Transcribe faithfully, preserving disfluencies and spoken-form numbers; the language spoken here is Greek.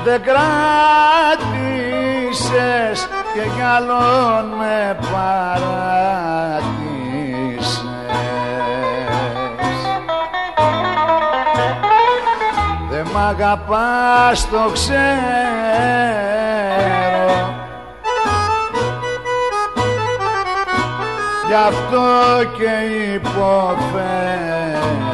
δεν κράτησες και κι άλλον με παράτησες. Δεν μ' αγαπάς το ξέρω, γι' αυτό και υποφέρω.